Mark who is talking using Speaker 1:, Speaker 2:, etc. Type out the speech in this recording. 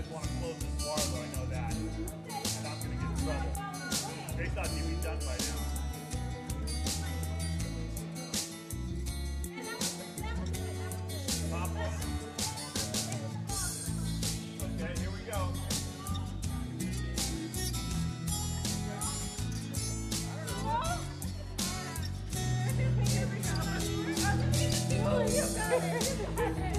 Speaker 1: guys want to close this bar, though, I know that. And I'm going to get in trouble. They thought he'd be done by now. Top one. Okay, here we go.
Speaker 2: Oh, you got it.